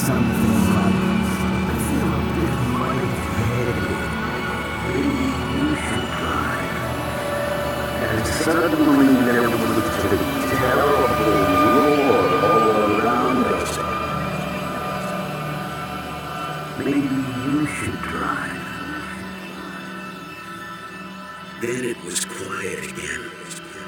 something like, I feel a bit lightheaded. Maybe you should drive. And suddenly there was a terrible roar all around us. Maybe you should drive. Then it was quiet again.